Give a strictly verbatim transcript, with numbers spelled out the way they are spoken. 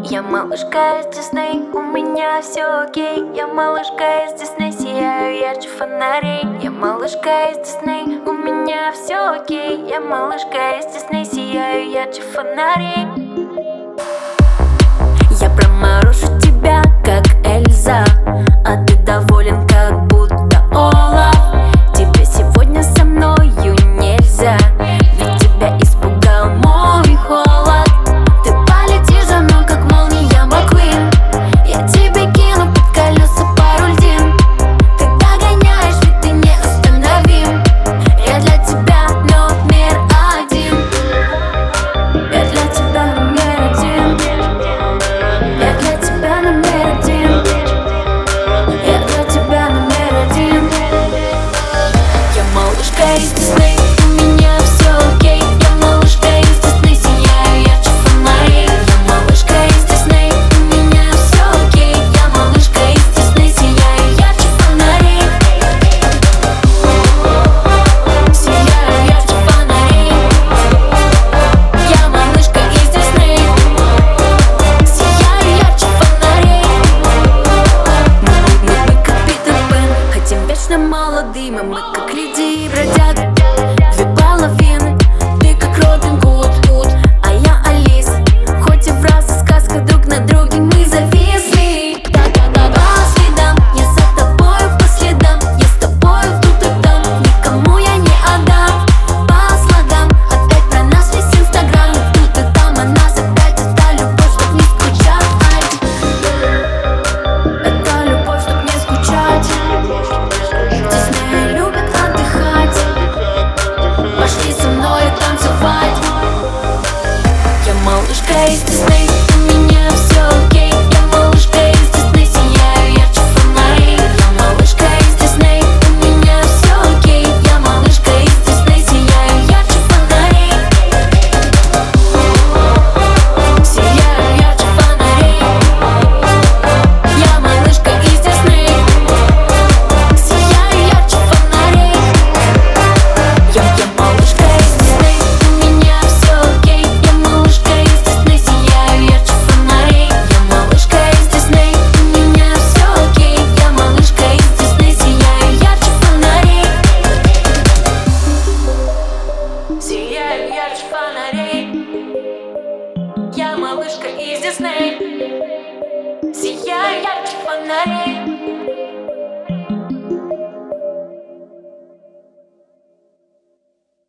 Я малышка из Дисней, у меня все окей. Я малышка из Дисней, сияю ярче фонарей. Я малышка из Дисней, у меня все окей. Я малышка из Дисней, сияю ярче фонарей. Я проморушу тебя, как Эльза, а ты доволен, как будто Олаф. Тебе сегодня со мною нельзя, ведь тебя испугал мой холод. Ты полетишь за мной, как молния Маквин. Я тебе кину под колеса пару льдин. Ты догоняешь, ведь ты неостановим. Я для тебя номер один. Я для тебя номер один. Я для тебя номер один. Я для тебя номер один. Я малышка из Дисней, у меня все окей. Я малышка из Дисней, сияю ярче фонарей. Я малышка из Дисней, у меня все окей. Я малышка из Дисней, сияю ярче фонарей. Сияю ярче фонарей. Я малышка из Дисней, сияю ярче фонарей. Мы, мы, мы как Питер Пен, хотим вечно молодыми. Мы как Леди и бродяга, две половины. Ты как Робин Гуд, а я Алис. Хоть и в разных сказках друг на друге мы зависли. Да-да-да, по следам, я за тобою по следам. Я с тобою тут и там, никому я не отдам. По слогам, опять про нас весь инстаграм. Тут и там, а нас опять это любовь, чтоб не скучать. Это любовь, чтоб не скучать. Дисней любит отдыхать. Пошли со мной танцевать. Я малышка из Дисней.